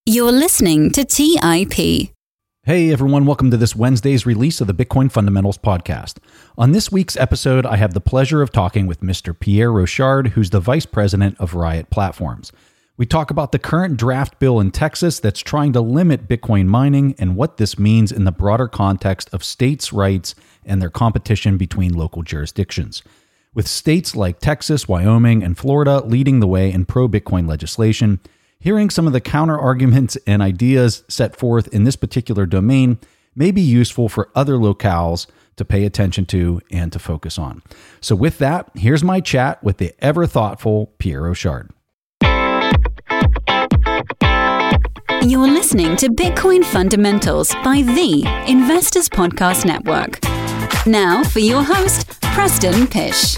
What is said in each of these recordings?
You're listening to TIP. Hey everyone, welcome to this Wednesday's release of the Bitcoin Fundamentals podcast. On this week's episode, I have the pleasure of talking with Mr. Pierre Rochard, who's the Vice President of Riot Platforms. We talk about the current draft bill in Texas that's trying to limit Bitcoin mining and what this means in the broader context of states' rights and their competition between local jurisdictions. With states like Texas, Wyoming, and Florida leading the way in pro-Bitcoin legislation, hearing some of the counter-arguments and ideas set forth in this particular domain may be useful for other locales to pay attention to and to focus on. So with that, here's my chat with the ever-thoughtful Pierre Rochard. You're listening to Bitcoin Fundamentals by the Investors Podcast Network. Now for your host, Preston Pysh.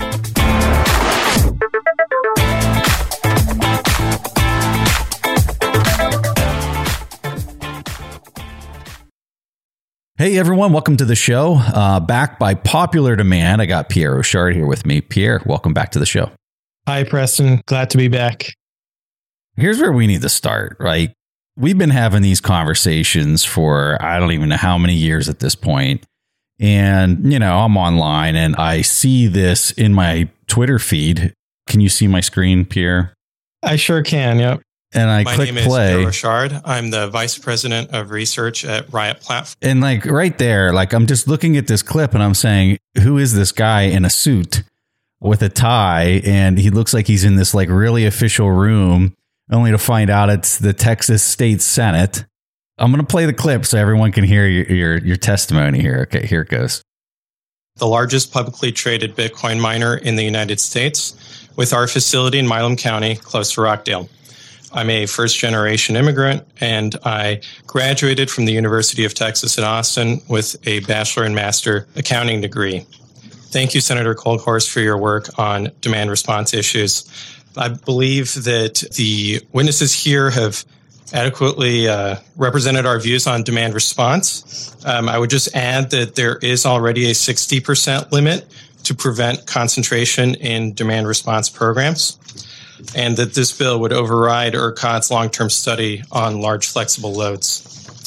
Hey everyone, welcome to the show. Back by popular demand, I got Pierre Rochard here with me. Pierre, welcome back to the show. Hi, Preston. Glad to be back. Here's where we need to start, right? We've been having these conversations for I don't even know how many years at this point. And, you know, I'm online and I see this in my Twitter feed. Can you see my screen, Pierre? I sure can, yep. And I My click name play. is Pierre Rochard. I'm the Vice President of Research at Riot Platforms. And like right there, like I'm just looking at this clip and I'm saying, who is this guy in a suit with a tie? And he looks like he's in this like really official room, only to find out it's the Texas State Senate. I'm going to play the clip so everyone can hear your testimony here. Okay, here it goes. The largest publicly traded Bitcoin miner in the United States, with our facility in Milam County, close to Rockdale. I'm a first-generation immigrant, and I graduated from the University of Texas at Austin with a bachelor and master accounting degree. Thank you, Senator Kolkhorst, for your work on demand response issues. I believe that the witnesses here have adequately represented our views on demand response. I would just add that there is already a 60% limit to prevent concentration in demand response programs, and that this bill would override ERCOT's long-term study on large flexible loads.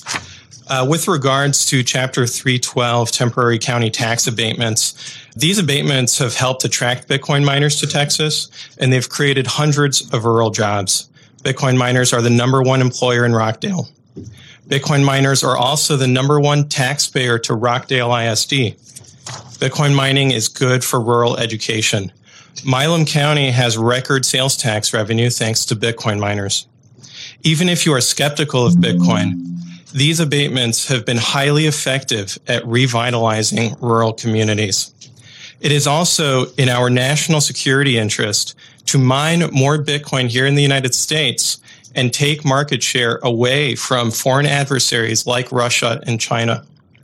With regards to Chapter 312 temporary county tax abatements, these abatements have helped attract Bitcoin miners to Texas, and they've created hundreds of rural jobs. Bitcoin miners are the number one employer in Rockdale. Bitcoin miners are also the number one taxpayer to Rockdale ISD. Bitcoin mining is good for rural education. Milam County has record sales tax revenue thanks to Bitcoin miners. Even if you are skeptical of Bitcoin, these abatements have been highly effective at revitalizing rural communities. It is also in our national security interest to mine more Bitcoin here in the United States and take market share away from foreign adversaries like Russia and China.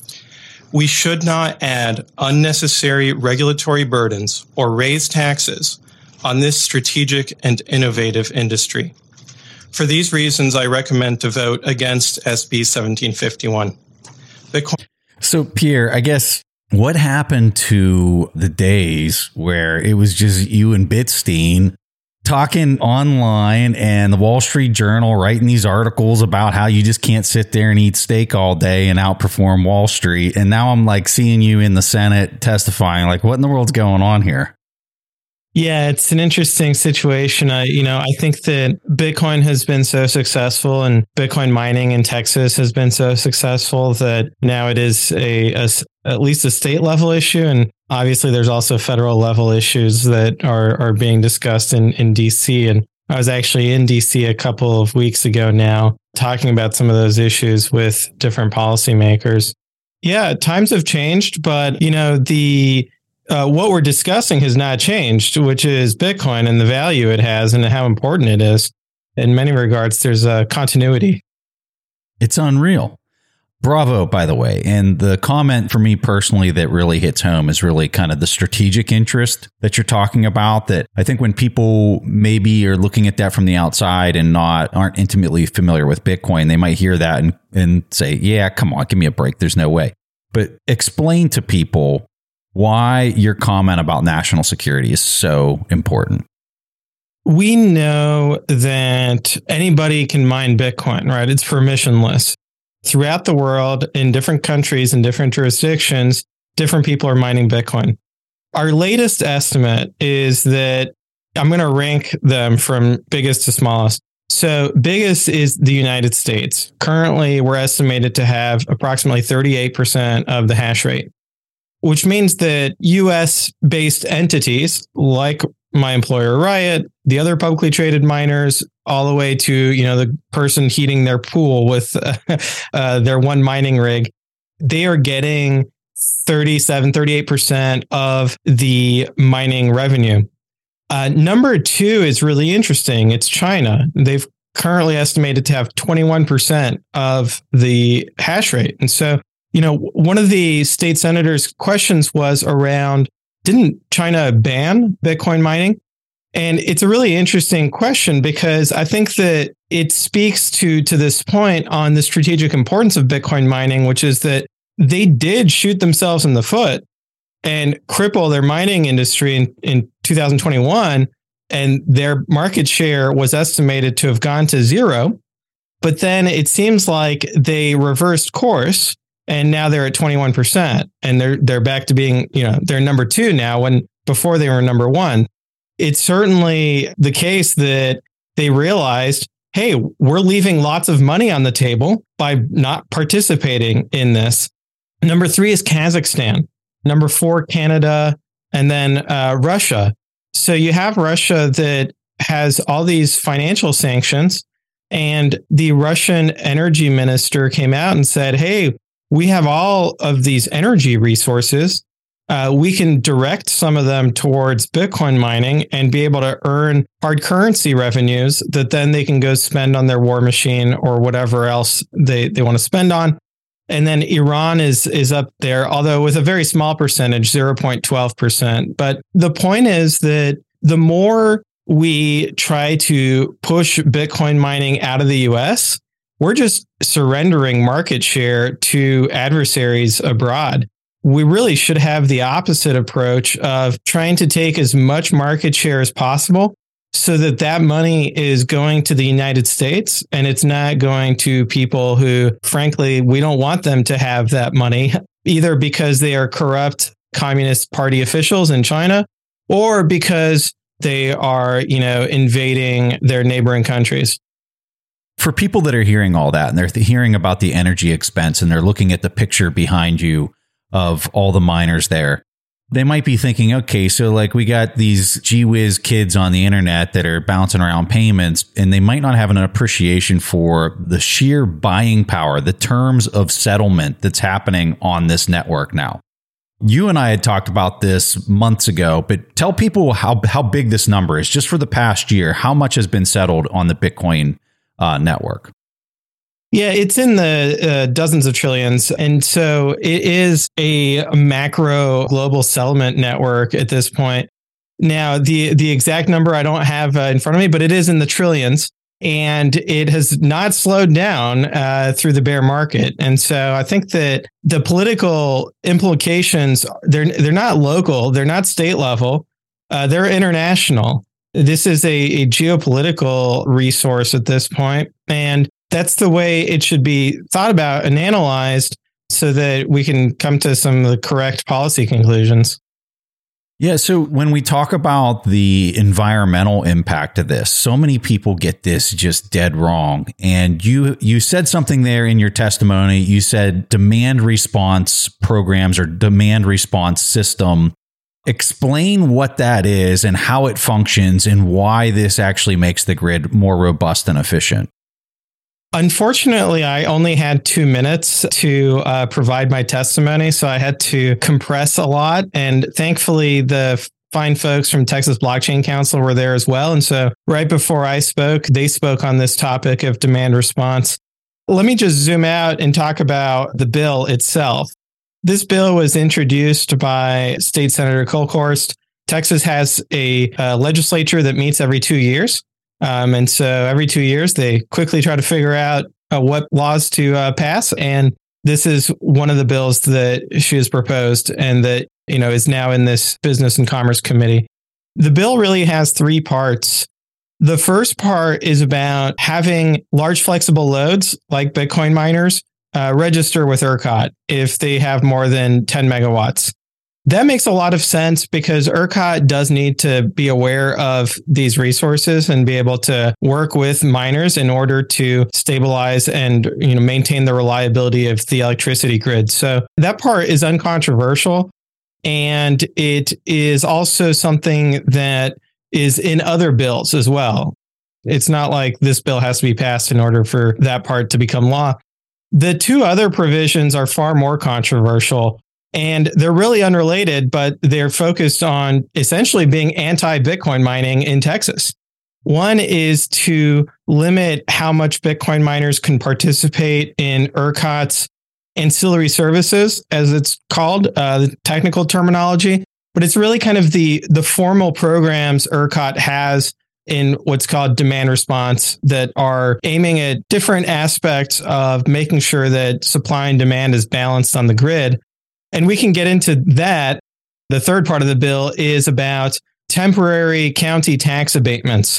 We should not add unnecessary regulatory burdens or raise taxes on this strategic and innovative industry. For these reasons, I recommend to vote against SB 1751. So, Pierre, I guess what happened to the days where it was just you and Bitstein talking online and the Wall Street Journal writing these articles about how you just can't sit there and eat steak all day and outperform Wall Street. And now I'm like seeing you in the Senate testifying, like what in the world's going on here? Yeah, it's an interesting situation. I think that Bitcoin has been so successful and Bitcoin mining in Texas has been so successful that now it is at least a state level issue. And obviously there's also federal level issues that are being discussed in DC. And I was actually in DC a couple of weeks ago now talking about some of those issues with different policymakers. Yeah, times have changed, but what we're discussing has not changed, which is Bitcoin and the value it has and how important it is. In many regards, there's a continuity. It's unreal. Bravo, by the way. And the comment for me personally that really hits home is really kind of the strategic interest that you're talking about, that I think when people maybe are looking at that from the outside and aren't intimately familiar with Bitcoin, they might hear that and say, yeah, come on, give me a break. There's no way. But explain to people why your comment about national security is so important. we know that anybody can mine Bitcoin, right? It's permissionless. Throughout the world, in different countries and different jurisdictions, different people are mining Bitcoin. Our latest estimate is that I'm going to rank them from biggest to smallest. So biggest is the United States. Currently, we're estimated to have approximately 38% of the hash rate, which means that US-based entities like my employer Riot, the other publicly traded miners, all the way to, the person heating their pool with their one mining rig, they are getting 38% of the mining revenue. Number two is really interesting. It's China. They've currently estimated to have 21% of the hash rate. And so, one of the state senators' questions was around, didn't China ban Bitcoin mining? And it's a really interesting question because I think that it speaks to this point on the strategic importance of Bitcoin mining, which is that they did shoot themselves in the foot and cripple their mining industry in 2021. And their market share was estimated to have gone to zero. But then it seems like they reversed course and now they're at 21%. And they're back to being, they're number two now when before they were number one. It's certainly the case that they realized, hey, we're leaving lots of money on the table by not participating in this. Number three is Kazakhstan. Number four, Canada, and then Russia. So you have Russia that has all these financial sanctions, and the Russian energy minister came out and said, hey, we have all of these energy resources. We can direct some of them towards Bitcoin mining and be able to earn hard currency revenues that then they can go spend on their war machine or whatever else they want to spend on. And then Iran is up there, although with a very small percentage, 0.12%. But the point is that the more we try to push Bitcoin mining out of the US, we're just surrendering market share to adversaries abroad. We really should have the opposite approach of trying to take as much market share as possible so that money is going to the United States and it's not going to people who, frankly, we don't want them to have that money, either because they are corrupt Communist Party officials in China or because they are, invading their neighboring countries. For people that are hearing all that and they're hearing about the energy expense and they're looking at the picture behind you of all the miners there, they might be thinking, okay, so like we got these gee whiz kids on the internet that are bouncing around payments, and they might not have an appreciation for the sheer buying power, the terms of settlement that's happening on this network now. You and I had talked about this months ago, but tell people how big this number is. Just for the past year, how much has been settled on the Bitcoin network? Yeah, it's in the dozens of trillions. And so it is a macro global settlement network at this point. Now, the exact number I don't have in front of me, but it is in the trillions. And it has not slowed down through the bear market. And so I think that the political implications, they're not local, they're not state level, they're international. This is a geopolitical resource at this point. And that's the way it should be thought about and analyzed so that we can come to some of the correct policy conclusions. Yeah. So when we talk about the environmental impact of this, so many people get this just dead wrong. And you said something there in your testimony. You said demand response programs or demand response system. Explain what that is and how it functions and why this actually makes the grid more robust and efficient. Unfortunately, I only had 2 minutes to provide my testimony, so I had to compress a lot. And thankfully, the fine folks from Texas Blockchain Council were there as well. And so right before I spoke, they spoke on this topic of demand response. Let me just zoom out and talk about the bill itself. This bill was introduced by State Senator Kolkhorst. Texas has a legislature that meets every 2 years. And so every 2 years, they quickly try to figure out what laws to pass. And this is one of the bills that she has proposed and that, is now in this Business and Commerce Committee. The bill really has 3 parts. The first part is about having large flexible loads like Bitcoin miners register with ERCOT if they have more than 10 megawatts. That makes a lot of sense because ERCOT does need to be aware of these resources and be able to work with miners in order to stabilize and maintain the reliability of the electricity grid. So that part is uncontroversial. And it is also something that is in other bills as well. It's not like this bill has to be passed in order for that part to become law. The two other provisions are far more controversial. And they're really unrelated, but they're focused on essentially being anti-Bitcoin mining in Texas. One is to limit how much Bitcoin miners can participate in ERCOT's ancillary services, as it's called, the technical terminology. But it's really kind of the formal programs ERCOT has in what's called demand response that are aiming at different aspects of making sure that supply and demand is balanced on the grid. And we can get into that. The third part of the bill is about temporary county tax abatements.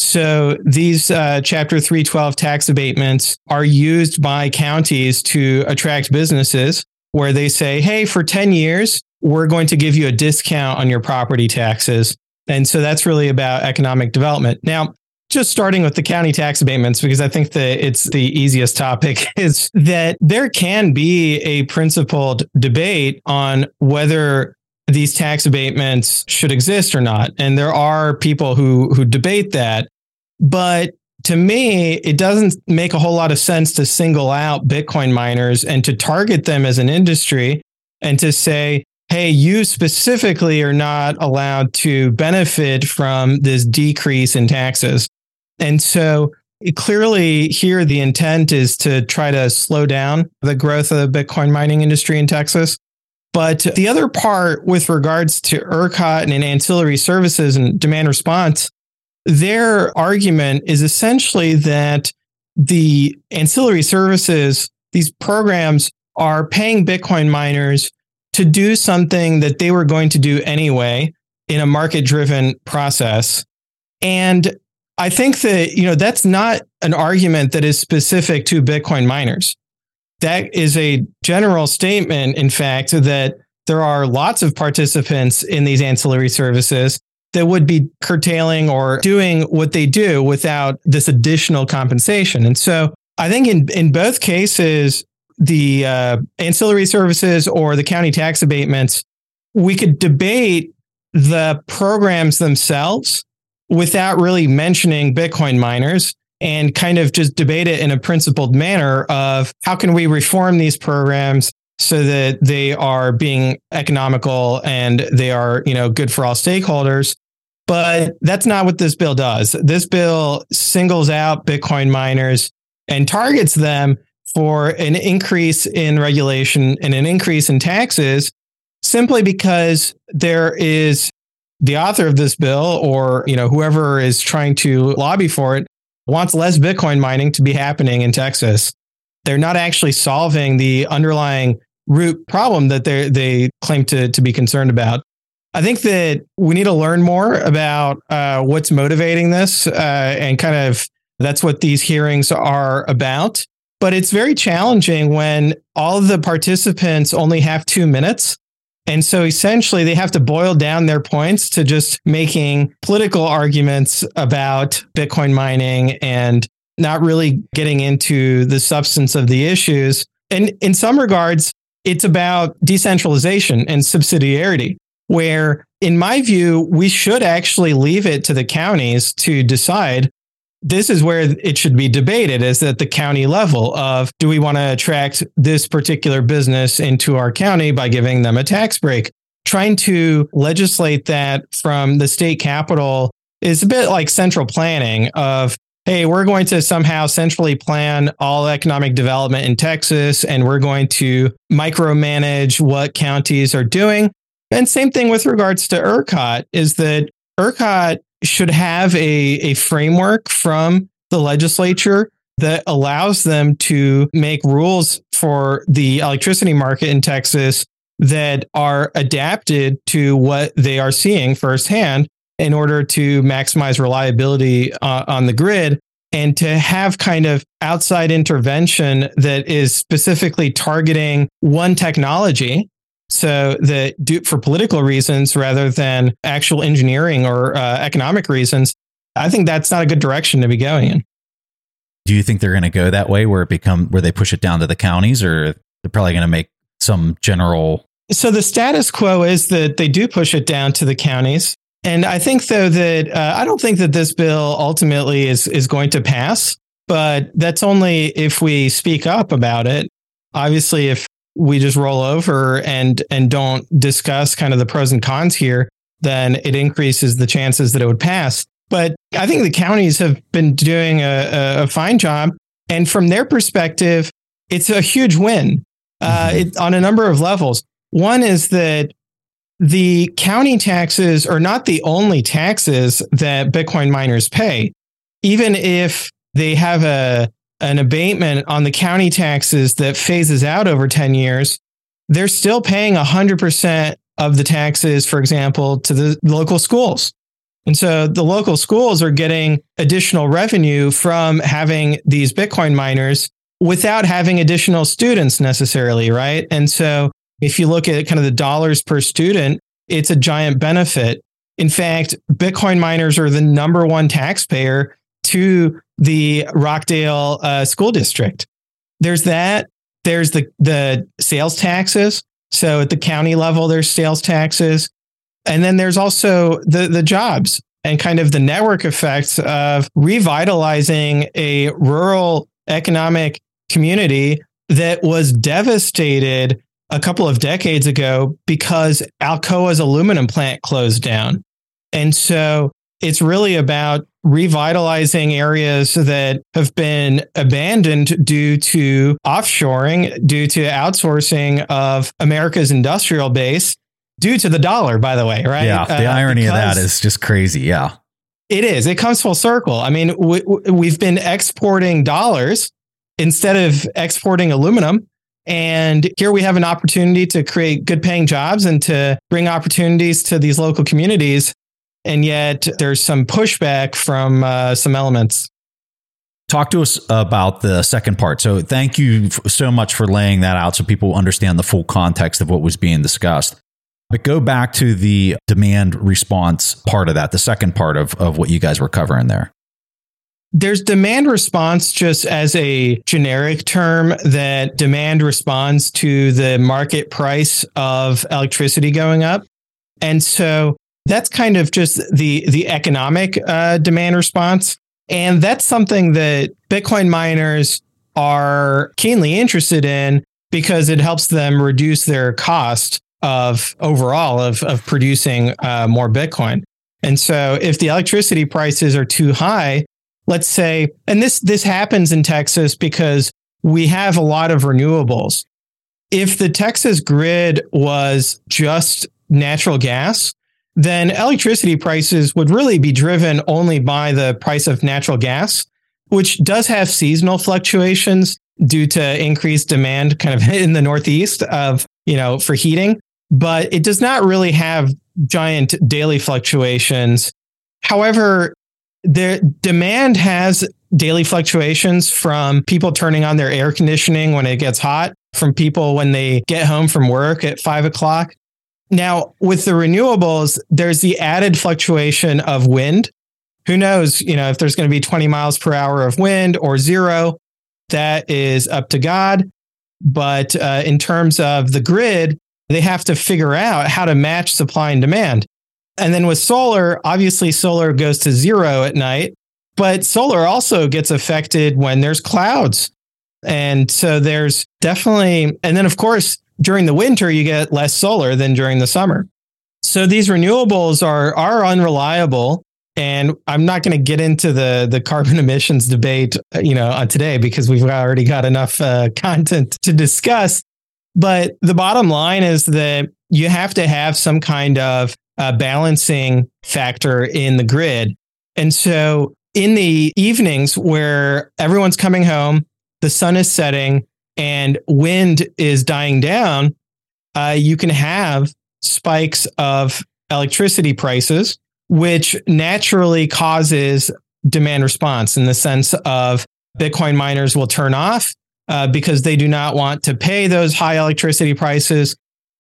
So these Chapter 312 tax abatements are used by counties to attract businesses where they say, hey, for 10 years, we're going to give you a discount on your property taxes. And so that's really about economic development. Now, just starting with the county tax abatements, because I think that it's the easiest topic, is that there can be a principled debate on whether these tax abatements should exist or not. And there are people who debate that. But to me, it doesn't make a whole lot of sense to single out Bitcoin miners and to target them as an industry and to say, hey, you specifically are not allowed to benefit from this decrease in taxes. And so clearly here, the intent is to try to slow down the growth of the Bitcoin mining industry in Texas. But the other part with regards to ERCOT and ancillary services and demand response, their argument is essentially that the ancillary services, these programs are paying Bitcoin miners to do something that they were going to do anyway in a market-driven process. And I think that, that's not an argument that is specific to Bitcoin miners. That is a general statement, in fact, that there are lots of participants in these ancillary services that would be curtailing or doing what they do without this additional compensation. And so I think in both cases, the ancillary services or the county tax abatements, we could debate the programs themselves without really mentioning Bitcoin miners and kind of just debate it in a principled manner of how can we reform these programs so that they are being economical and they are, good for all stakeholders. But that's not what this bill does. This bill singles out Bitcoin miners and targets them for an increase in regulation and an increase in taxes simply because there is the author of this bill or, whoever is trying to lobby for it wants less Bitcoin mining to be happening in Texas. They're not actually solving the underlying root problem that they claim to be concerned about. I think that we need to learn more about what's motivating this and kind of that's what these hearings are about. But it's very challenging when all of the participants only have 2 minutes. And so essentially they have to boil down their points to just making political arguments about Bitcoin mining and not really getting into the substance of the issues. And in some regards, it's about decentralization and subsidiarity, where in my view, we should actually leave it to the counties to decide. This is where it should be debated, is at the county level of, do we want to attract this particular business into our county by giving them a tax break? Trying to legislate that from the state capitol is a bit like central planning of, hey, we're going to somehow centrally plan all economic development in Texas, and we're going to micromanage what counties are doing. And same thing with regards to ERCOT, is that ERCOT should have a framework from the legislature that allows them to make rules for the electricity market in Texas that are adapted to what they are seeing firsthand. in order to maximize reliability on the grid, and to have kind of outside intervention that is specifically targeting one technology. So that for political reasons rather than actual engineering or economic reasons, I think that's not a good direction to be going in. Do you think they're going to go that way where they push it down to the counties, or they're probably going to make some general? So the status quo is that they do push it down to the counties. And I think, though, that I don't think that this bill ultimately is going to pass, but that's only if we speak up about it. Obviously, if we just roll over and don't discuss kind of the pros and cons here, then it increases the chances that it would pass. But I think the counties have been doing a fine job. And from their perspective, it's a huge win on a number of levels. One is that the county taxes are not the only taxes that Bitcoin miners pay. Even if they have an abatement on the county taxes that phases out over 10 years, they're still paying 100% of the taxes, for example, to the local schools. And so the local schools are getting additional revenue from having these Bitcoin miners without having additional students necessarily, right? And so if you look at kind of the dollars per student, it's a giant benefit. In fact, Bitcoin miners are the number one taxpayer to the Rockdale school district. There's that. There's the sales taxes. So at the county level, there's sales taxes. And then there's also the jobs and kind of the network effects of revitalizing a rural economic community that was devastated a couple of decades ago because Alcoa's aluminum plant closed down. And so it's really about revitalizing areas that have been abandoned due to offshoring, due to outsourcing of America's industrial base, due to the dollar, by the way, right? Yeah, the irony of that is just crazy. Yeah, it is. It comes full circle. I mean, we've been exporting dollars instead of exporting aluminum. And here we have an opportunity to create good paying jobs and to bring opportunities to these local communities. And yet there's some pushback from some elements. Talk to us about the second part. So thank you so much for laying that out so people understand the full context of what was being discussed. But go back to the demand response part of that, the second part of what you guys were covering there. There's demand response just as a generic term that demand responds to the market price of electricity going up. And so that's kind of just the economic demand response. And that's something that Bitcoin miners are keenly interested in because it helps them reduce their cost of overall of producing more Bitcoin. And so if the electricity prices are too high, let's say, and this happens in Texas because we have a lot of renewables. If the Texas grid was just natural gas, then electricity prices would really be driven only by the price of natural gas, which does have seasonal fluctuations due to increased demand kind of in the Northeast for heating, but it does not really have giant daily fluctuations. However, the demand has daily fluctuations from people turning on their air conditioning when it gets hot, from people when they get home from work at 5 o'clock. Now, with the renewables, there's the added fluctuation of wind. Who knows, if there's going to be 20 miles per hour of wind or zero, that is up to God. But in terms of the grid, they have to figure out how to match supply and demand. And then with solar, obviously solar goes to zero at night, but solar also gets affected when there's clouds. And so there's definitely, and then of course, during the winter, you get less solar than during the summer. So these renewables are unreliable. And I'm not going to get into the carbon emissions debate, on today, because we've already got enough content to discuss. But the bottom line is that you have to have some kind of balancing factor in the grid. And so in the evenings where everyone's coming home, the sun is setting, and wind is dying down, you can have spikes of electricity prices. which naturally causes demand response in the sense of Bitcoin miners will turn off because they do not want to pay those high electricity prices,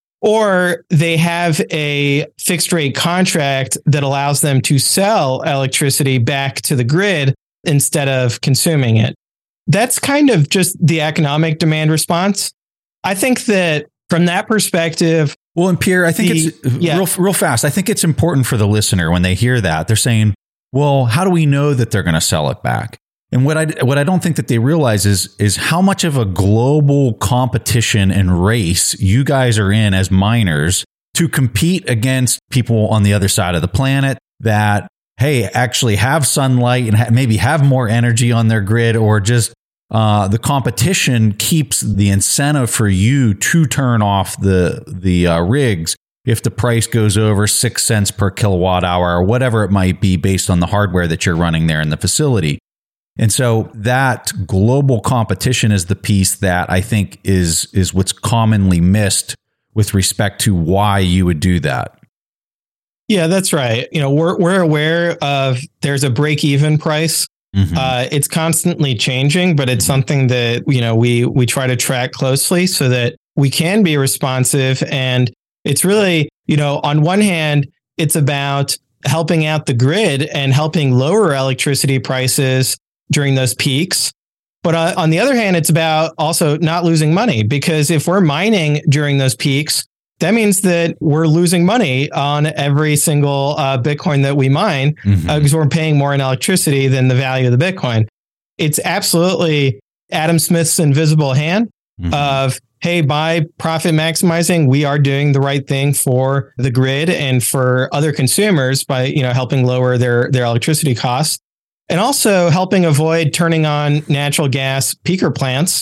or they have a fixed rate contract that allows them to sell electricity back to the grid instead of consuming it. That's kind of just the economic demand response. I think that from that perspective, well, and Pierre, I think it's real fast. I think it's important for the listener when they hear that, they're saying, well, how do we know that they're going to sell it back? And what I don't think that they realize is how much of a global competition and race you guys are in as miners to compete against people on the other side of the planet that, hey, actually have sunlight and maybe have more energy on their grid, or just the competition keeps the incentive for you to turn off the rigs if the price goes over 6 cents per kilowatt hour or whatever it might be based on the hardware that you're running there in the facility. And so that global competition is the piece that I think is what's commonly missed with respect to why you would do that. Yeah, that's right. We're aware of there's a break-even price. Mm-hmm. It's constantly changing, but it's something that, we try to track closely so that we can be responsive. And it's really, on one hand, it's about helping out the grid and helping lower electricity prices during those peaks. But on the other hand, it's about also not losing money, because if we're mining during those peaks, that means that we're losing money on every single Bitcoin that we mine, because we're paying more in electricity than the value of the Bitcoin. It's absolutely Adam Smith's invisible hand of, hey, by profit maximizing, we are doing the right thing for the grid and for other consumers by, helping lower their electricity costs, and also helping avoid turning on natural gas peaker plants.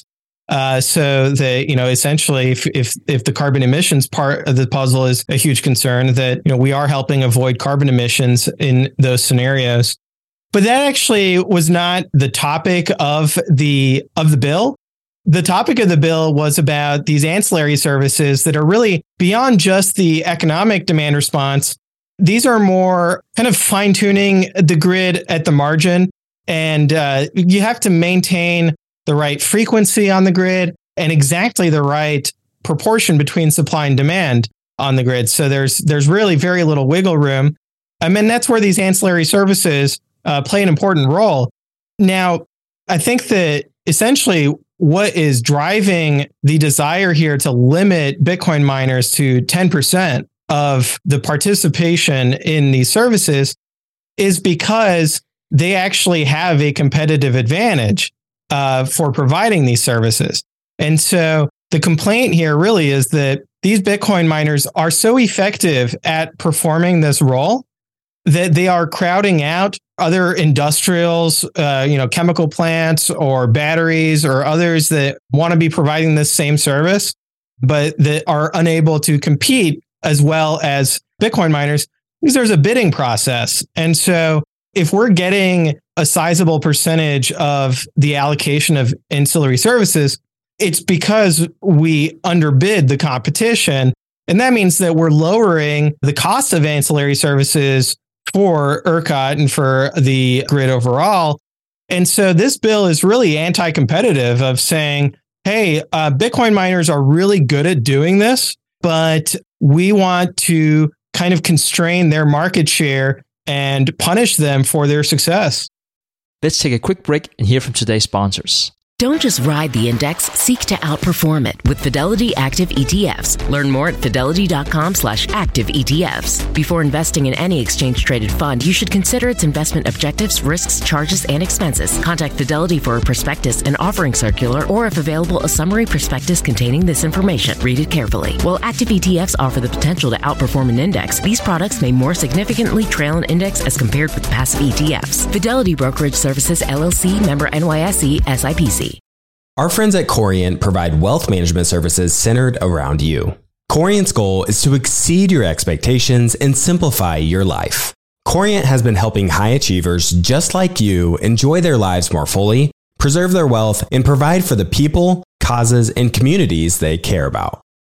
So that, essentially, if the carbon emissions part of the puzzle is a huge concern, that, we are helping avoid carbon emissions in those scenarios. But that actually was not the topic of the bill. The topic of the bill was about these ancillary services that are really beyond just the economic demand response. These are more kind of fine tuning the grid at the margin. And you have to maintain the right frequency on the grid and exactly the right proportion between supply and demand on the grid. So there's really very little wiggle room. I mean, that's where these ancillary services play an important role. Now, I think that essentially what is driving the desire here to limit Bitcoin miners to 10% of the participation in these services is because they actually have a competitive advantage for providing these services. And so the complaint here really is that these Bitcoin miners are so effective at performing this role that they are crowding out other industrials, chemical plants or batteries or others that want to be providing this same service, but that are unable to compete as well as Bitcoin miners, because there's a bidding process. And so if we're getting a sizable percentage of the allocation of ancillary services, it's because we underbid the competition. And that means that we're lowering the cost of ancillary services for ERCOT and for the grid overall. And so this bill is really anti-competitive of saying, hey, Bitcoin miners are really good at doing this, but we want to kind of constrain their market share and punish them for their success. Let's take a quick break and hear from today's sponsors. Don't just ride the index, seek to outperform it with Fidelity Active ETFs. Learn more at fidelity.com/active ETFs. Before investing in any exchange-traded fund, you should consider its investment objectives, risks, charges, and expenses. Contact Fidelity for a prospectus, an offering circular, or if available, a summary prospectus containing this information. Read it carefully. While active ETFs offer the potential to outperform an index, these products may more significantly trail an index as compared with passive ETFs. Fidelity Brokerage Services, LLC, member NYSE, SIPC. Our friends at Corient provide wealth management services centered around you. Corient's goal is to exceed your expectations and simplify your life. Corient has been helping high achievers just like you enjoy their lives more fully, preserve their wealth, and provide for the people, causes, and communities they care about.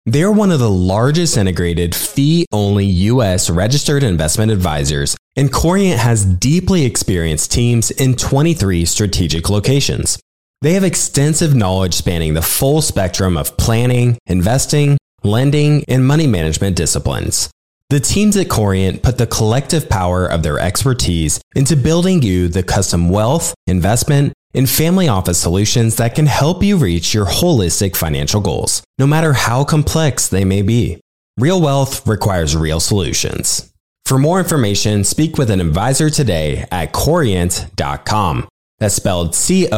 They're one of the largest integrated fee-only U.S. registered investment advisors, and Corient has deeply experienced teams in 23 strategic locations. They have extensive knowledge spanning the full spectrum of planning, investing, lending, and money management disciplines. The teams at Corient put the collective power of their expertise into building you the custom wealth, investment, and family office solutions that can help you reach your holistic financial goals, no matter how complex they may be. Real wealth requires real solutions. For more information, speak with an advisor today at Corient.com. That's spelled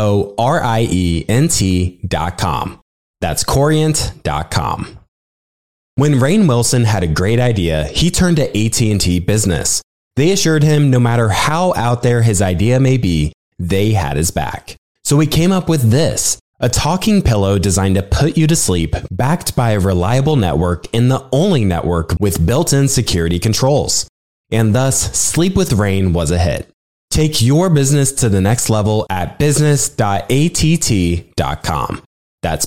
Corient.com. That's Corient.com. When Rainn Wilson had a great idea, he turned to AT&T Business. They assured him no matter how out there his idea may be, they had his back. So he came up with this, a talking pillow designed to put you to sleep, backed by a reliable network and the only network with built-in security controls. And thus, Sleep with Rainn was a hit. Take your business to the next level at business.att.com. That's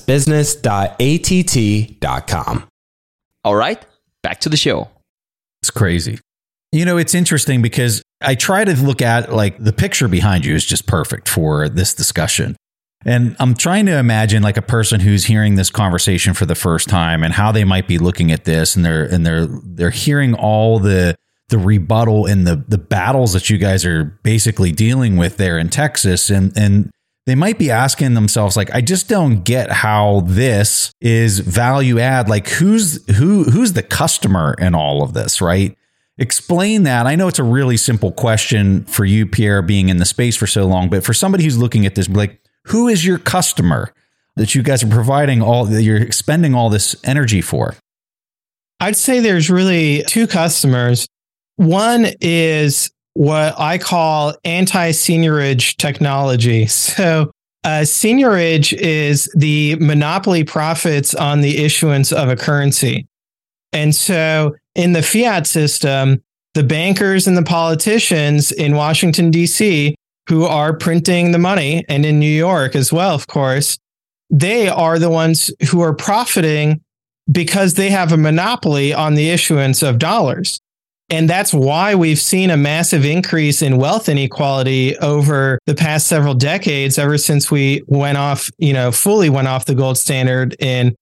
business.att.com. All right, back to the show. It's crazy. It's interesting because I try to look at like the picture behind you is just perfect for this discussion. And I'm trying to imagine like a person who's hearing this conversation for the first time and how they might be looking at this, and they're hearing all the rebuttal and the battles that you guys are basically dealing with there in Texas. And they might be asking themselves, like, I just don't get how this is value add. Like who's the customer in all of this, right? Explain that. I know it's a really simple question for you, Pierre, being in the space for so long, but for somebody who's looking at this, like, who is your customer that you guys are providing you're expending all this energy for? I'd say there's really two customers. One is what I call anti-seigniorage technology. So seigniorage is the monopoly profits on the issuance of a currency. And so in the fiat system, the bankers and the politicians in Washington, D.C., who are printing the money, and in New York as well, of course, they are the ones who are profiting because they have a monopoly on the issuance of dollars. And that's why we've seen a massive increase in wealth inequality over the past several decades, ever since we fully went off the gold standard in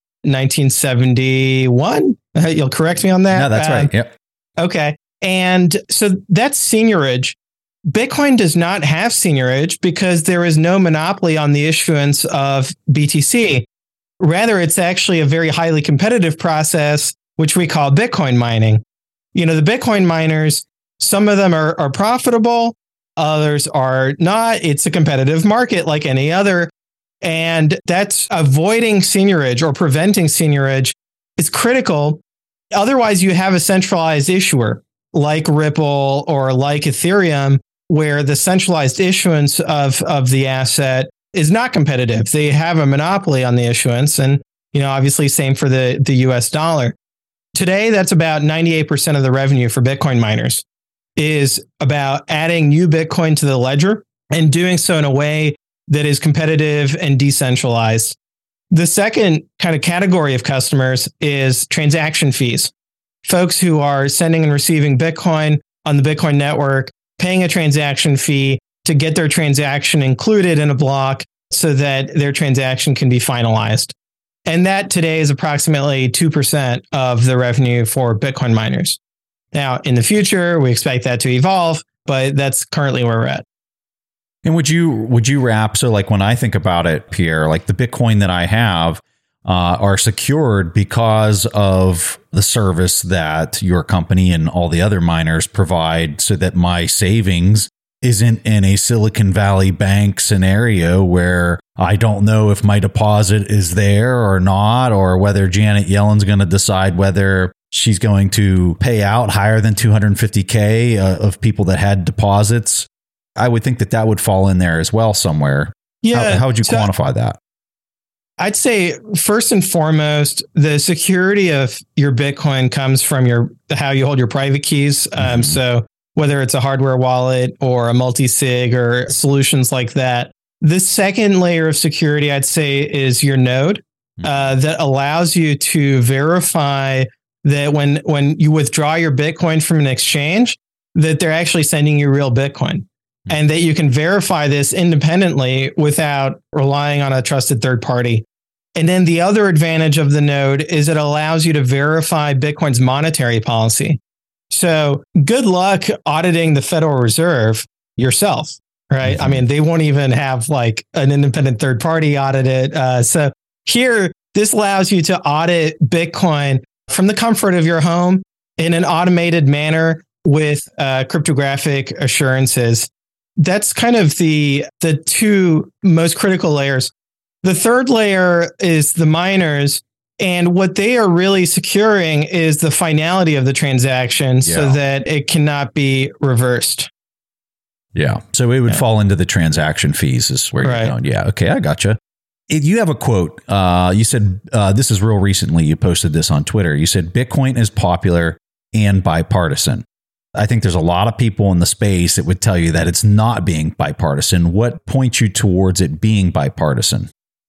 1971. You'll correct me on that? No, that's right. Yep. Okay. And so that's seigniorage. Bitcoin does not have seigniorage because there is no monopoly on the issuance of BTC. Rather, it's actually a very highly competitive process, which we call Bitcoin mining. The Bitcoin miners, some of them are profitable, others are not. It's a competitive market like any other. And that's avoiding seigniorage or preventing seigniorage is critical. Otherwise, you have a centralized issuer like Ripple or like Ethereum, where the centralized issuance of the asset is not competitive. They have a monopoly on the issuance. And, obviously same for the US dollar. Today, that's about 98% of the revenue for Bitcoin miners is about adding new Bitcoin to the ledger and doing so in a way that is competitive and decentralized. The second kind of category of customers is transaction fees. Folks who are sending and receiving Bitcoin on the Bitcoin network, paying a transaction fee to get their transaction included in a block so that their transaction can be finalized. And that today is approximately 2% of the revenue for Bitcoin miners. Now, in the future, we expect that to evolve, but that's currently where we're at. And would you wrap, so like when I think about it, Pierre, like the Bitcoin that I have are secured because of the service that your company and all the other miners provide, so that my savings isn't in a Silicon Valley Bank scenario where I don't know if my deposit is there or not, or whether Janet Yellen's going to decide whether she's going to pay out higher than $250K of people that had deposits. I would think that would fall in there as well somewhere. Yeah. How would you quantify that? I'd say first and foremost, the security of your Bitcoin comes from how you hold your private keys. So whether it's a hardware wallet or a multi-sig or solutions like that. The second layer of security, I'd say, is your node. that allows you to verify that when you withdraw your Bitcoin from an exchange, that they're actually sending you real Bitcoin, and that you can verify this independently without relying on a trusted third party. And then the other advantage of the node is it allows you to verify Bitcoin's monetary policy. So good luck auditing the Federal Reserve yourself, right? I mean, they won't even have like an independent third party audit it. So here, this allows you to audit Bitcoin from the comfort of your home in an automated manner with cryptographic assurances. That's kind of the two most critical layers. The third layer is the miners. And what they are really securing is the finality of the transaction so that it cannot be reversed. Yeah. So it would fall into the transaction fees is where you're going. Yeah. Okay. I gotcha. You have a quote. You said, this is real recently. You posted this on Twitter. You said, Bitcoin is popular and bipartisan. I think there's a lot of people in the space that would tell you that it's not being bipartisan. What points you towards it being bipartisan?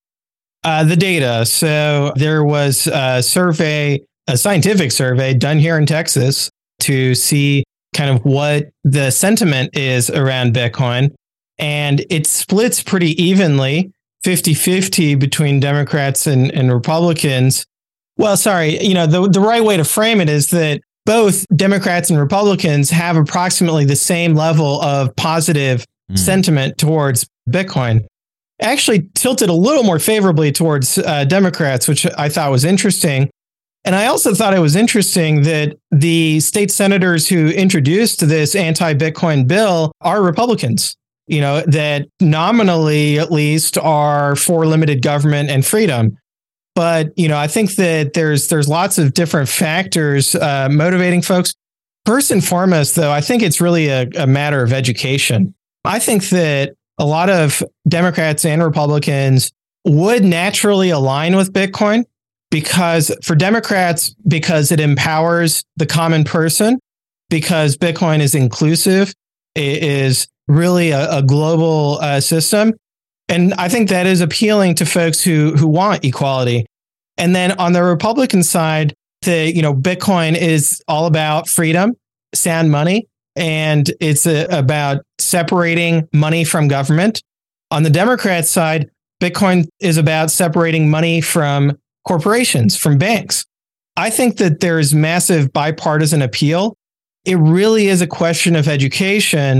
The data. So there was a scientific survey done here in Texas to see kind of what the sentiment is around Bitcoin. And it splits pretty evenly, 50-50 between Democrats and Republicans. Well, sorry, the right way to frame it is that both Democrats and Republicans have approximately the same level of positive sentiment towards Bitcoin. Actually tilted a little more favorably towards Democrats, which I thought was interesting. And I also thought it was interesting that the state senators who introduced this anti-Bitcoin bill are Republicans, that nominally at least are for limited government and freedom. But, I think that there's lots of different factors motivating folks. First and foremost, though, I think it's really a matter of education. I think that a lot of Democrats and Republicans would naturally align with Bitcoin because for Democrats, because it empowers the common person, because Bitcoin is inclusive, it is really a global system. And I think that is appealing to folks who want equality. And then on the Republican side, Bitcoin is all about freedom, sound money. And it's about separating money from government. On the Democrat side, Bitcoin is about separating money from corporations, from banks. I think that there's massive bipartisan appeal. It really is a question of education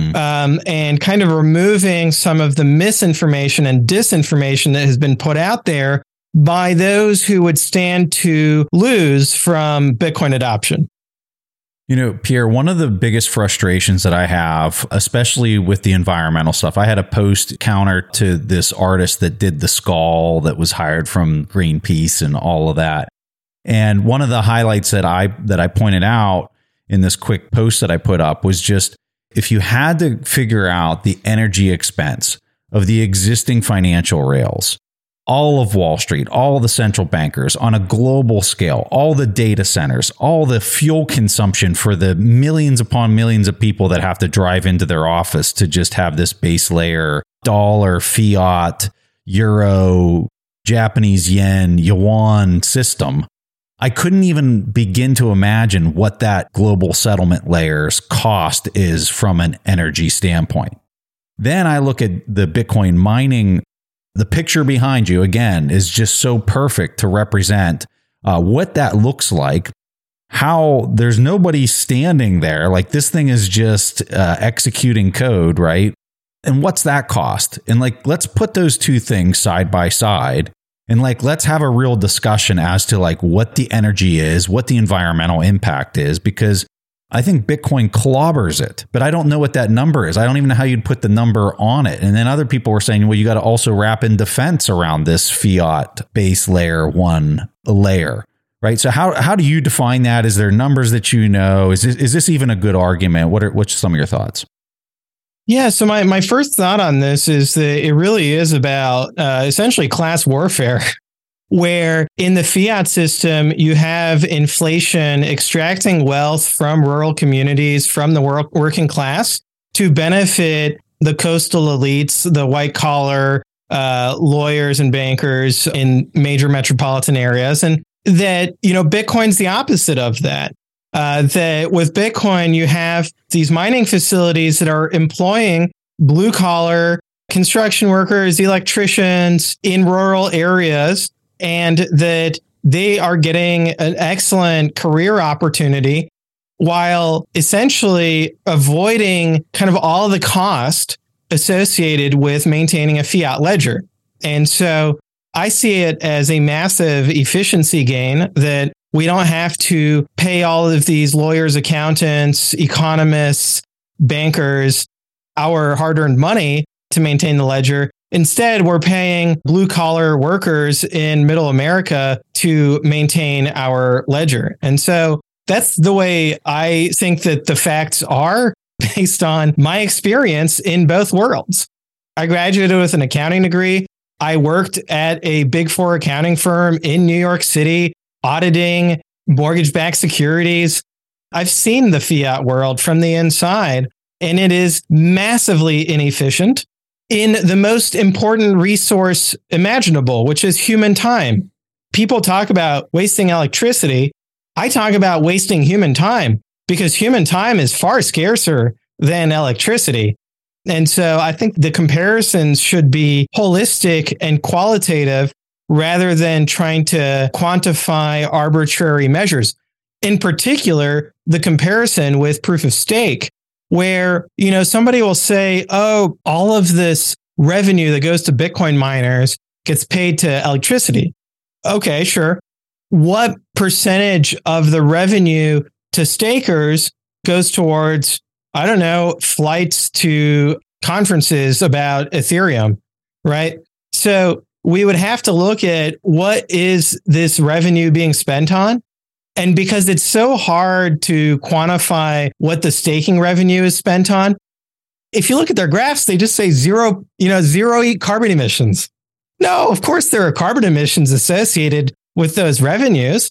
and kind of removing some of the misinformation and disinformation that has been put out there by those who would stand to lose from Bitcoin adoption. Pierre, one of the biggest frustrations that I have, especially with the environmental stuff, I had a post counter to this artist that did the skull that was hired from Greenpeace and all of that. And one of the highlights that I pointed out in this quick post that I put up was just, if you had to figure out the energy expense of the existing financial rails, all of Wall Street, all the central bankers on a global scale, all the data centers, all the fuel consumption for the millions upon millions of people that have to drive into their office to just have this base layer dollar, fiat, euro, Japanese yen, yuan system. I couldn't even begin to imagine what that global settlement layer's cost is from an energy standpoint. Then I look at the Bitcoin mining. The picture behind you, again, is just so perfect to represent what that looks like, how there's nobody standing there. Like, this thing is just executing code, right? And what's that cost? And let's put those two things side by side and let's have a real discussion as to what the energy is, what the environmental impact is, because I think Bitcoin clobbers it, but I don't know what that number is. I don't even know how you'd put the number on it. And then other people were saying, well, you got to also wrap in defense around this fiat base layer one layer, right? So how do you define that? Is there numbers that Is this even a good argument? What's some of your thoughts? Yeah, so my first thought on this is that it really is about essentially class warfare. Where in the fiat system, you have inflation extracting wealth from rural communities, from the working class to benefit the coastal elites, the white collar, lawyers and bankers in major metropolitan areas. And that, Bitcoin's the opposite of that. That with Bitcoin, you have these mining facilities that are employing blue collar construction workers, electricians in rural areas, and that they are getting an excellent career opportunity while essentially avoiding kind of all the cost associated with maintaining a fiat ledger. And so I see it as a massive efficiency gain that we don't have to pay all of these lawyers, accountants, economists, bankers, our hard-earned money to maintain the ledger. Instead, we're paying blue-collar workers in middle America to maintain our ledger. And so that's the way I think that the facts are based on my experience in both worlds. I graduated with an accounting degree. I worked at a Big Four accounting firm in New York City, auditing mortgage-backed securities. I've seen the fiat world from the inside, and it is massively inefficient in the most important resource imaginable, which is human time. People talk about wasting electricity. I talk about wasting human time because human time is far scarcer than electricity. And so I think the comparisons should be holistic and qualitative rather than trying to quantify arbitrary measures. In particular, the comparison with proof of stake, where, somebody will say, oh, all of this revenue that goes to Bitcoin miners gets paid to electricity. Okay, sure. What percentage of the revenue to stakers goes towards, I don't know, flights to conferences about Ethereum, right? So we would have to look at what is this revenue being spent on? And because it's so hard to quantify what the staking revenue is spent on, if you look at their graphs, they just say zero carbon emissions. No, of course there are carbon emissions associated with those revenues.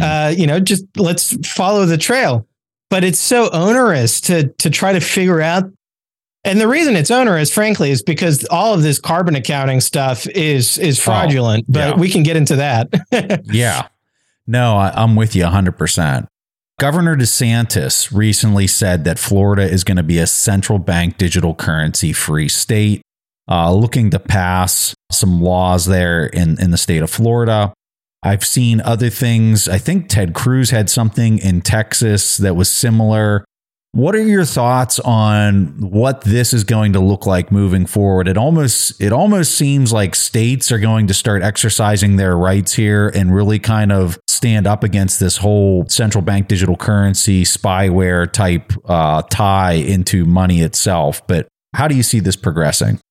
Just let's follow the trail. But it's so onerous to try to figure out. And the reason it's onerous, frankly, is because all of this carbon accounting stuff is fraudulent. But we can get into that. Yeah. No, I'm with you 100%. Governor DeSantis recently said that Florida is going to be a central bank digital currency free state, looking to pass some laws there in the state of Florida. I've seen other things. I think Ted Cruz had something in Texas that was similar. What are your thoughts on what this is going to look like moving forward? It almost seems like states are going to start exercising their rights here and really kind of stand up against this whole central bank digital currency spyware type tie into money itself. But how do you see this progressing?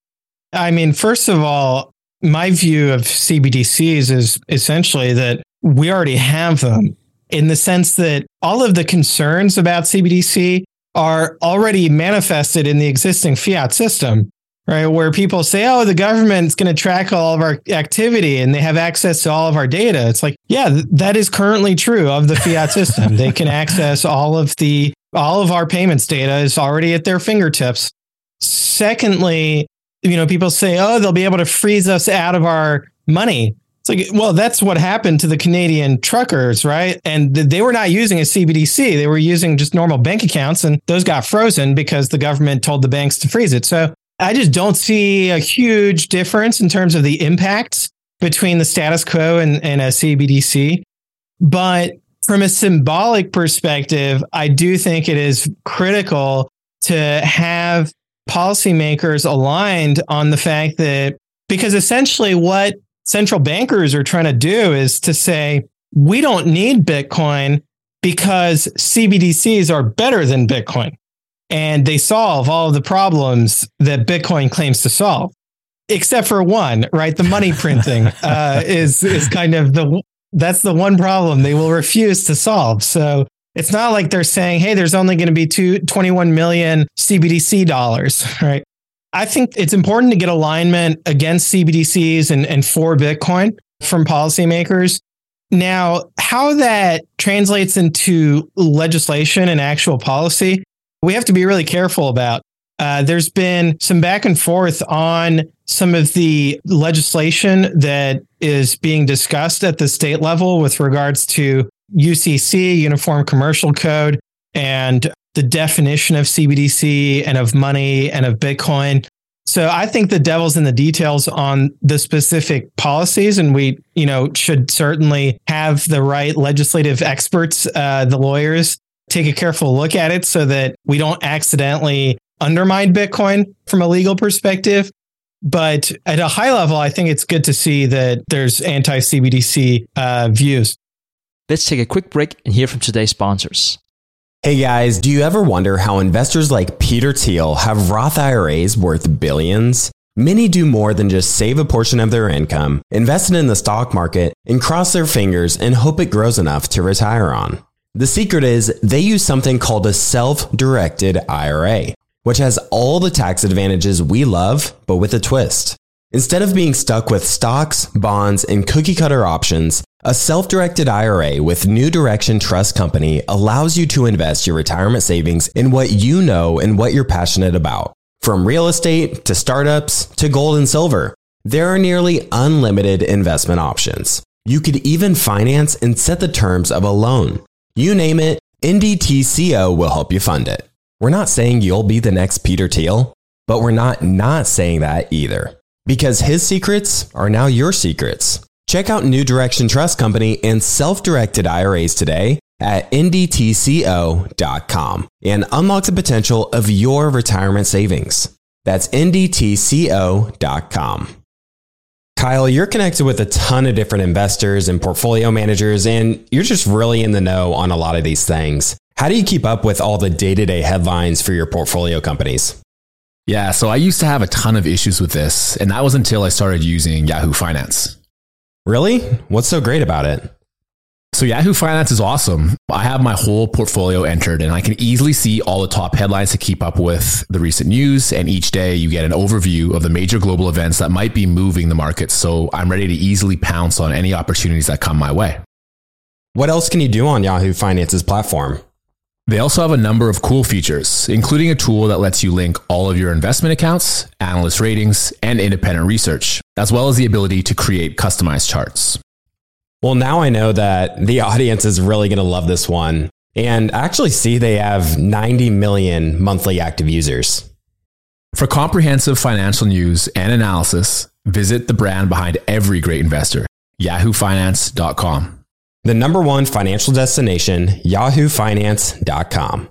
I mean, first of all, my view of CBDCs is essentially that we already have them, in the sense that all of the concerns about CBDC are already manifested in the existing fiat system, right? Where people say, oh, the government's going to track all of our activity and they have access to all of our data. It's like, yeah, that is currently true of the fiat system. They can access all of our payments data is already at their fingertips. Secondly, people say, oh, they'll be able to freeze us out of our money. It's like, well, that's what happened to the Canadian truckers, right? And they were not using a CBDC. They were using just normal bank accounts, and those got frozen because the government told the banks to freeze it. So I just don't see a huge difference in terms of the impacts between the status quo and a CBDC. But from a symbolic perspective, I do think it is critical to have policymakers aligned on the fact that, because essentially what central bankers are trying to do is to say, we don't need Bitcoin because CBDCs are better than Bitcoin. And they solve all of the problems that Bitcoin claims to solve, except for one, right? The money printing is kind of that's the one problem they will refuse to solve. So it's not like they're saying, hey, there's only going to be 21 million CBDC dollars, right? I think it's important to get alignment against CBDCs and for Bitcoin from policymakers. Now, how that translates into legislation and actual policy, we have to be really careful about. There's been some back and forth on some of the legislation that is being discussed at the state level with regards to UCC, Uniform Commercial Code, and the definition of CBDC and of money and of Bitcoin. So I think the devil's in the details on the specific policies, and we, should certainly have the right legislative experts, the lawyers, take a careful look at it so that we don't accidentally undermine Bitcoin from a legal perspective. But at a high level, I think it's good to see that there's anti-CBDC views. Let's take a quick break and hear from today's sponsors. Hey guys, do you ever wonder how investors like Peter Thiel have Roth IRAs worth billions? Many do more than just save a portion of their income, invest it in the stock market, and cross their fingers and hope it grows enough to retire on. The secret is they use something called a self-directed IRA, which has all the tax advantages we love, but with a twist. Instead of being stuck with stocks, bonds, and cookie-cutter options, a self-directed IRA with New Direction Trust Company allows you to invest your retirement savings in what you know and what you're passionate about. From real estate to startups to gold and silver, there are nearly unlimited investment options. You could even finance and set the terms of a loan. You name it, NDTCO will help you fund it. We're not saying you'll be the next Peter Thiel, but we're not saying that either. Because his secrets are now your secrets. Check out New Direction Trust Company and self-directed IRAs today at ndtco.com and unlock the potential of your retirement savings. That's ndtco.com. Kyle, you're connected with a ton of different investors and portfolio managers, and you're just really in the know on a lot of these things. How do you keep up with all the day-to-day headlines for your portfolio companies? Yeah, so I used to have a ton of issues with this, and that was until I started using Yahoo Finance. Really? What's so great about it? So Yahoo Finance is awesome. I have my whole portfolio entered, and I can easily see all the top headlines to keep up with the recent news. And each day you get an overview of the major global events that might be moving the markets. So I'm ready to easily pounce on any opportunities that come my way. What else can you do on Yahoo Finance's platform? They also have a number of cool features, including a tool that lets you link all of your investment accounts, analyst ratings, and independent research, as well as the ability to create customized charts. Well, now I know that the audience is really going to love this one. And I actually see they have 90 million monthly active users. For comprehensive financial news and analysis, visit the brand behind every great investor, yahoofinance.com. The number one financial destination, yahoofinance.com.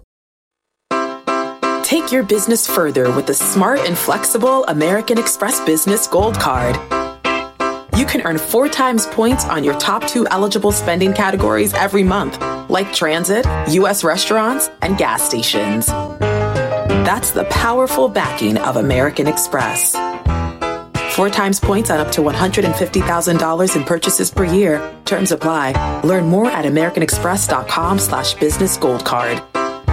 Take your business further with the smart and flexible American Express Business Gold Card. You can earn 4 times points on your top 2 eligible spending categories every month, like transit, U.S. restaurants, and gas stations. That's the powerful backing of American Express. 4 times points on up to $150,000 in purchases per year. Terms apply. Learn more at americanexpress.com/business gold card.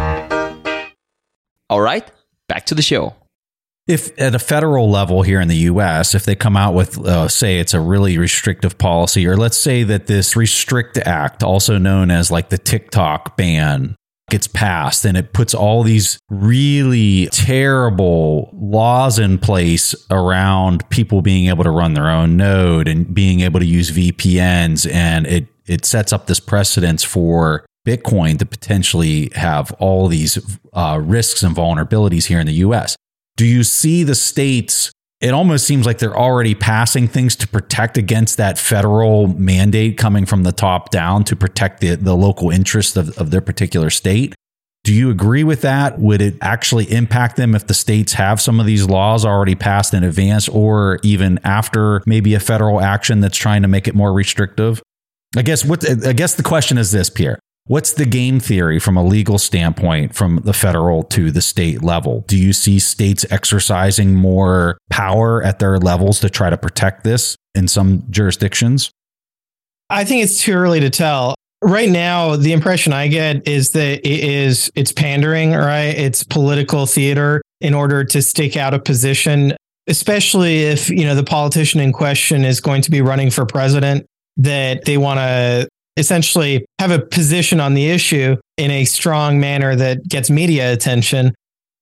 All right, back to the show. If at a federal level here in the U.S., if they come out with, say, it's a really restrictive policy, or let's say that this Restrict Act, also known as like the TikTok ban, gets passed and it puts all these really terrible laws in place around people being able to run their own node and being able to use VPNs, and it sets up this precedence for Bitcoin to potentially have all these risks and vulnerabilities here in the U.S. Do you see the states? It almost seems like they're already passing things to protect against that federal mandate coming from the top down to protect the local interests of their particular state. Do you agree with that? Would it actually impact them if the states have some of these laws already passed in advance, or even after maybe a federal action that's trying to make it more restrictive? I guess the question is this, Pierre. What's the game theory from a legal standpoint from the federal to the state level? Do you see states exercising more power at their levels to try to protect this in some jurisdictions? I think it's too early to tell. Right now, the impression I get is that it's pandering, right? It's political theater in order to stake out a position, especially if, the politician in question is going to be running for president, that they want to essentially have a position on the issue in a strong manner that gets media attention.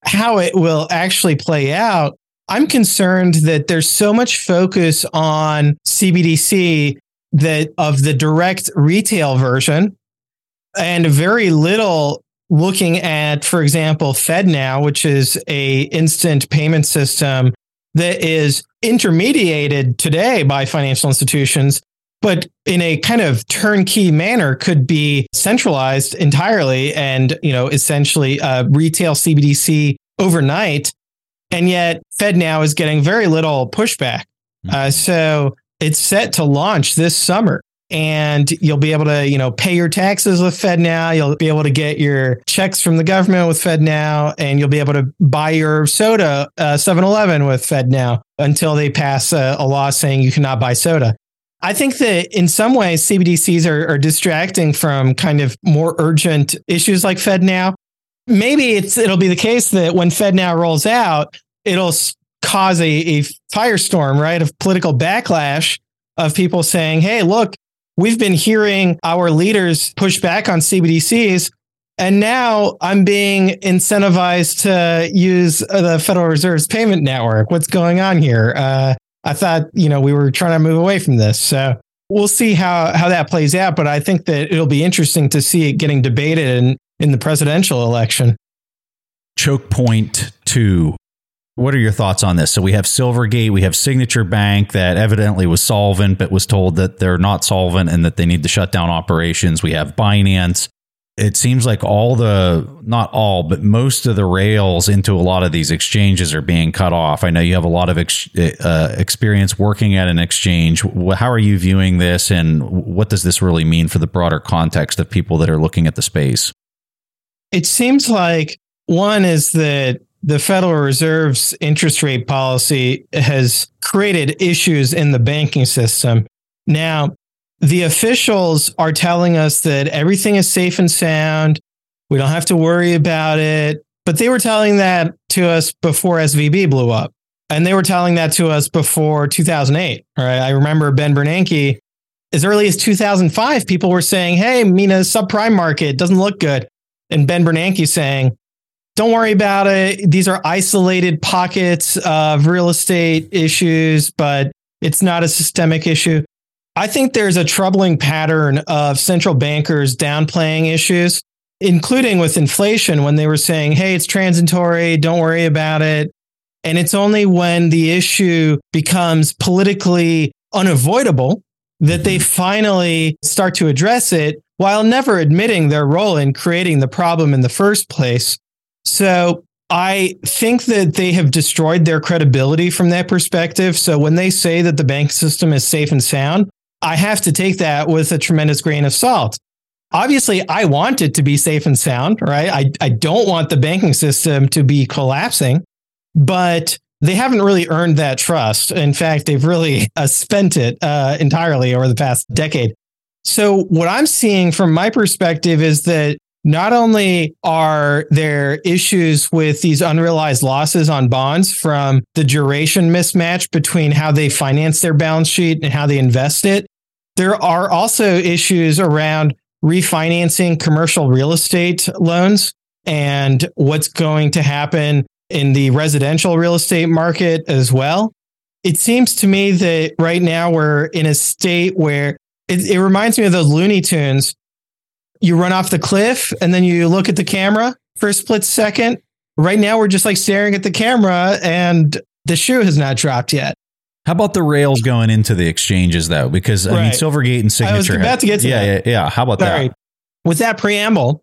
how it will actually play out, I'm concerned that there's so much focus on CBDC that of the direct retail version and very little looking at, for example, FedNow, which is a instant payment system that is intermediated today by financial institutions, but in a kind of turnkey manner could be centralized entirely and, essentially retail CBDC overnight. And yet FedNow is getting very little pushback. So it's set to launch this summer. And you'll be able to, pay your taxes with FedNow. You'll be able to get your checks from the government with FedNow, and you'll be able to buy your soda, 7-Eleven with FedNow until they pass a law saying you cannot buy soda. I think that in some ways, CBDCs are distracting from kind of more urgent issues like FedNow. Maybe it'll be the case that when FedNow rolls out, it'll cause a firestorm, right, of political backlash of people saying, hey, look, we've been hearing our leaders push back on CBDCs, and now I'm being incentivized to use the Federal Reserve's payment network. What's going on here? I thought, we were trying to move away from this. So we'll see how that plays out. But I think that it'll be interesting to see it getting debated in the presidential election. Choke point 2. What are your thoughts on this? So we have Silvergate, we have Signature Bank that evidently was solvent, but was told that they're not solvent and that they need to shut down operations. We have Binance. It seems like not all, but most of the rails into a lot of these exchanges are being cut off. I know you have a lot of experience working at an exchange. How are you viewing this, and what does this really mean for the broader context of people that are looking at the space? It seems like one is that the Federal Reserve's interest rate policy has created issues in the banking system. Now, the officials are telling us that everything is safe and sound. We don't have to worry about it. But they were telling that to us before SVB blew up. And they were telling that to us before 2008. Right? I remember Ben Bernanke, as early as 2005, people were saying, hey, Mina's subprime market doesn't look good. And Ben Bernanke saying, don't worry about it. These are isolated pockets of real estate issues, but it's not a systemic issue. I think there's a troubling pattern of central bankers downplaying issues, including with inflation, when they were saying, hey, it's transitory, don't worry about it. And it's only when the issue becomes politically unavoidable that they finally start to address it, while never admitting their role in creating the problem in the first place. So I think that they have destroyed their credibility from that perspective. So when they say that the bank system is safe and sound, I have to take that with a tremendous grain of salt. Obviously, I want it to be safe and sound, right? I don't want the banking system to be collapsing, but they haven't really earned that trust. In fact, they've really spent it entirely over the past decade. So what I'm seeing from my perspective is that not only are there issues with these unrealized losses on bonds from the duration mismatch between how they finance their balance sheet and how they invest it, there are also issues around refinancing commercial real estate loans and what's going to happen in the residential real estate market as well. It seems to me that right now we're in a state where it reminds me of those Looney Tunes. You run off the cliff and then you look at the camera for a split second. Right now, we're just like staring at the camera and the shoe has not dropped yet. How about the rails going into the exchanges, though? Because, I mean, Silvergate and Signature. I was about to get to that. Yeah. How about that? With that preamble,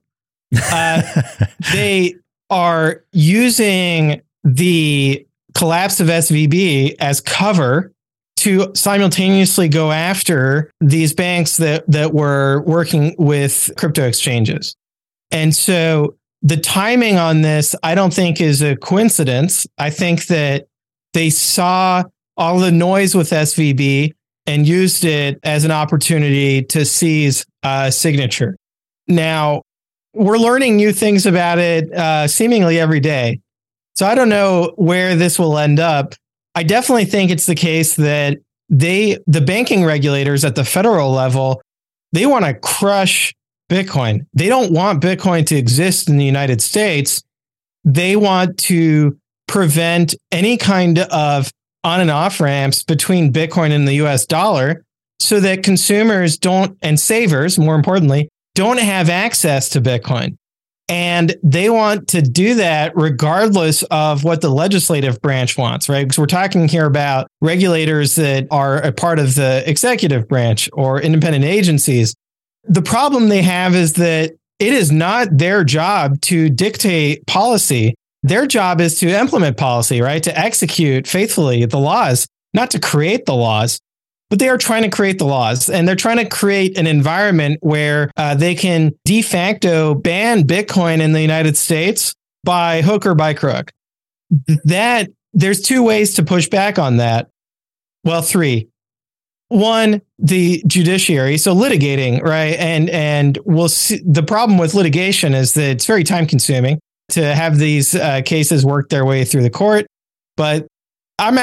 they are using the collapse of SVB as cover to simultaneously go after these banks that were working with crypto exchanges. And so the timing on this, I don't think is a coincidence. I think that they saw all the noise with SVB and used it as an opportunity to seize Signature. Now, we're learning new things about it seemingly every day. So I don't know where this will end up. I definitely think it's the case that the banking regulators at the federal level, they want to crush Bitcoin. They don't want Bitcoin to exist in the United States. they want to prevent any kind of on and off ramps between Bitcoin and the US dollar so that consumers don't, and savers, more importantly, don't have access to Bitcoin. And they want to do that regardless of what the legislative branch wants, right? Because we're talking here about regulators that are a part of the executive branch or independent agencies. The problem they have is that it is not their job to dictate policy. Their job is to implement policy, right? To execute faithfully the laws, not to create the laws. But they are trying to create the laws, and they're trying to create an environment where they can de facto ban Bitcoin in the United States by hook or by crook. That there's two ways to push back on that. Well, three. One, the judiciary, so litigating, right? And we'll see. The problem with litigation is that it's very time consuming to have these cases work their way through the court. But I'm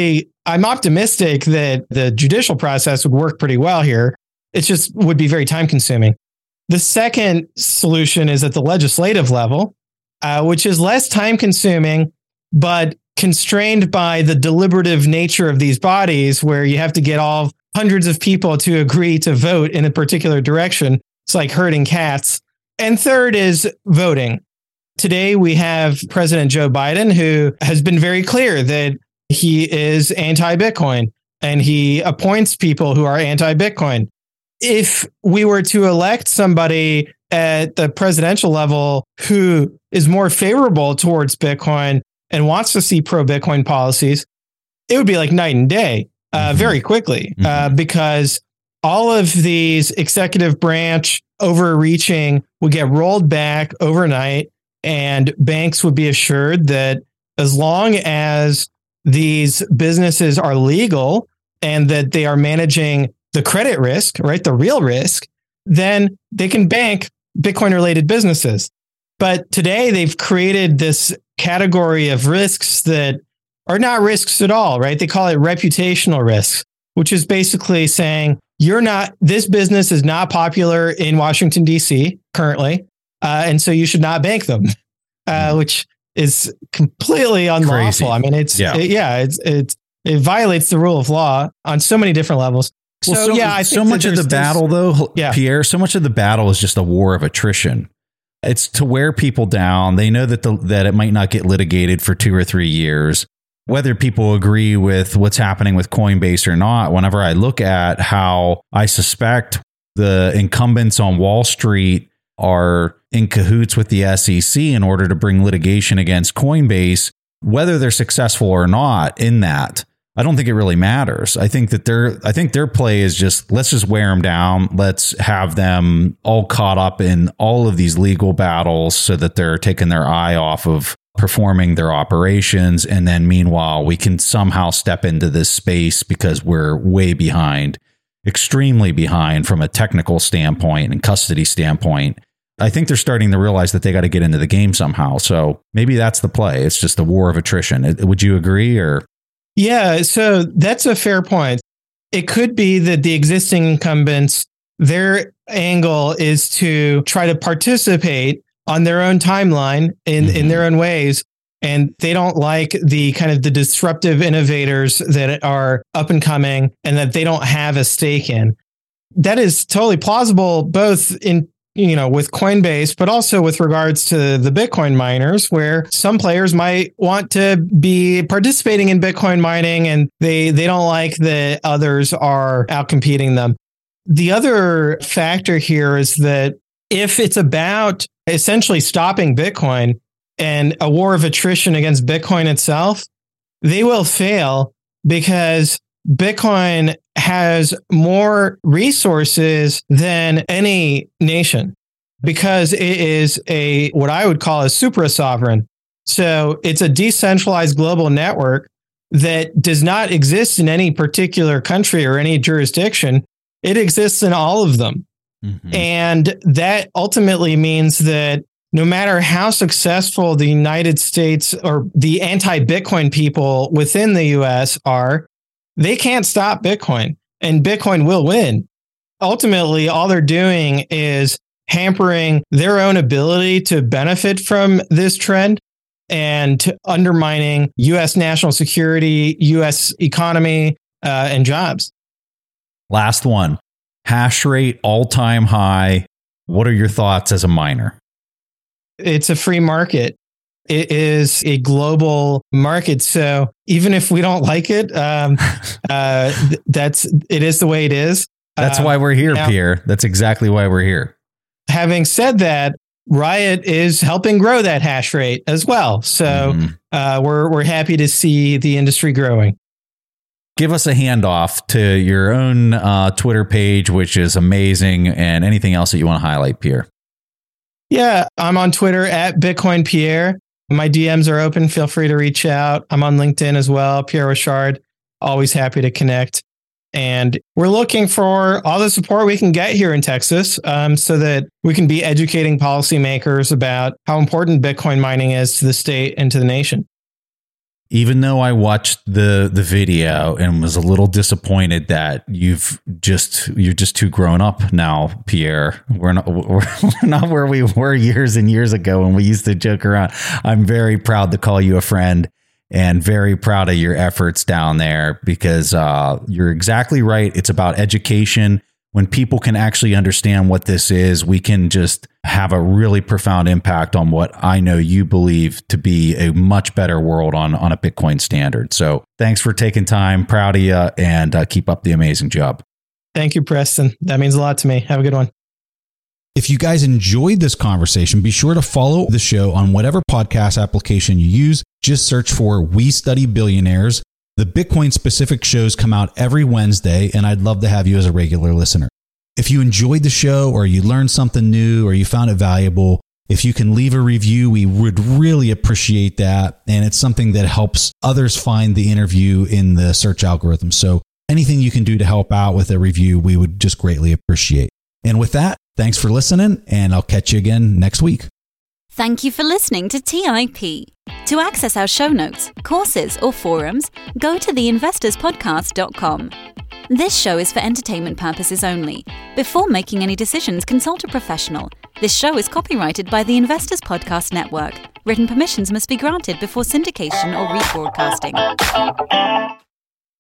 optimistic that the judicial process would work pretty well here. It just would be very time consuming. The second solution is at the legislative level, which is less time consuming, but constrained by the deliberative nature of these bodies where you have to get all hundreds of people to agree to vote in a particular direction. It's like herding cats. And third is voting. Today, we have President Joe Biden, who has been very clear that he is anti-Bitcoin and he appoints people who are anti-Bitcoin. If we were to elect somebody at the presidential level who is more favorable towards Bitcoin and wants to see pro-Bitcoin policies, it would be like night and day very quickly because all of these executive branch overreaching would get rolled back overnight, and banks would be assured that as long as these businesses are legal and that they are managing the credit risk, right, the real risk, then they can bank Bitcoin related businesses. But today they've created this category of risks that are not risks at all, right? They call it reputational risks, which is basically saying this business is not popular in Washington, D.C. currently. And so you should not bank them, which is completely unlawful. Crazy. I mean, it violates the rule of law on so many different levels. Well, I think so much of the battle, though, Pierre, so much of the battle is just a war of attrition. It's to wear people down. They know that it might not get litigated for 2 or 3 years. Whether people agree with what's happening with Coinbase or not, whenever I look at how I suspect the incumbents on Wall Street are in cahoots with the SEC in order to bring litigation against Coinbase, whether they're successful or not in that, I don't think it really matters. I think their play is just, let's just wear them down. Let's have them all caught up in all of these legal battles so that they're taking their eye off of performing their operations. And then meanwhile, we can somehow step into this space because we're way behind, extremely behind from a technical standpoint and custody standpoint. I think they're starting to realize that they got to get into the game somehow. So maybe that's the play. It's just a war of attrition. Would you agree? Or yeah, so that's a fair point. It could be that the existing incumbents, their angle is to try to participate on their own timeline in their own ways. And they don't like the kind of the disruptive innovators that are up and coming and that they don't have a stake in. That is totally plausible, both in with Coinbase, but also with regards to the Bitcoin miners, where some players might want to be participating in Bitcoin mining and they don't like that others are outcompeting them. The other factor here is that if it's about essentially stopping Bitcoin and a war of attrition against Bitcoin itself, they will fail because Bitcoin has more resources than any nation because it is what I would call a supra-sovereign. So it's a decentralized global network that does not exist in any particular country or any jurisdiction. It exists in all of them. Mm-hmm. And that ultimately means that no matter how successful the United States or the anti-Bitcoin people within the US are, they can't stop Bitcoin, and Bitcoin will win. Ultimately, all they're doing is hampering their own ability to benefit from this trend. and undermining U.S. national security, U.S. economy, and jobs. Last one, hash rate all-time high. What are your thoughts as a miner? It's a free market. It is a global market. So even if we don't like it, it is the way it is. That's why we're here, Pierre. That's exactly why we're here. Having said that, Riot is helping grow that hash rate as well. So we're happy to see the industry growing. Give us a handoff to your own Twitter page, which is amazing, and anything else that you want to highlight, Pierre. Yeah, I'm on Twitter at Bitcoin Pierre. My DMs are open. Feel free to reach out. I'm on LinkedIn as well, Pierre Rochard. Always happy to connect. And we're looking for all the support we can get here in Texas so that we can be educating policymakers about how important Bitcoin mining is to the state and to the nation. Even though I watched the video and was a little disappointed that you're just too grown up now, Pierre. We're not where we were years and years ago when we used to joke around. I'm very proud to call you a friend and very proud of your efforts down there because you're exactly right. It's about education. When people can actually understand what this is, we can just have a really profound impact on what I know you believe to be a much better world on a Bitcoin standard. So thanks for taking time. Proud of you, and keep up the amazing job. Thank you, Preston. That means a lot to me. Have a good one. If you guys enjoyed this conversation, be sure to follow the show on whatever podcast application you use. Just search for We Study Billionaires. The Bitcoin specific shows come out every Wednesday, and I'd love to have you as a regular listener. If you enjoyed the show or you learned something new or you found it valuable, if you can leave a review, we would really appreciate that. And it's something that helps others find the interview in the search algorithm. So anything you can do to help out with a review, we would just greatly appreciate. And with that, thanks for listening, and I'll catch you again next week. Thank you for listening to TIP. To access our show notes, courses, or forums, go to theinvestorspodcast.com. This show is for entertainment purposes only. Before making any decisions, consult a professional. This show is copyrighted by the Investors Podcast Network. Written permissions must be granted before syndication or rebroadcasting.